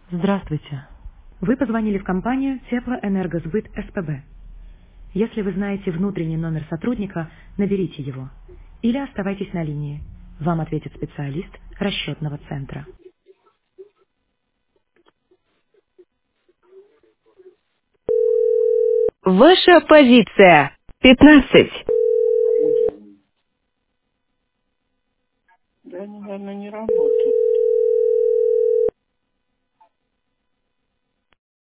Здравствуйте. Вы позвонили в компанию Теплоэнергосбыт СПБ. Если вы знаете внутренний номер сотрудника, наберите его. Или оставайтесь на линии. Вам ответит специалист расчетного центра. Ваша позиция 15. Да, они, наверное, не работают.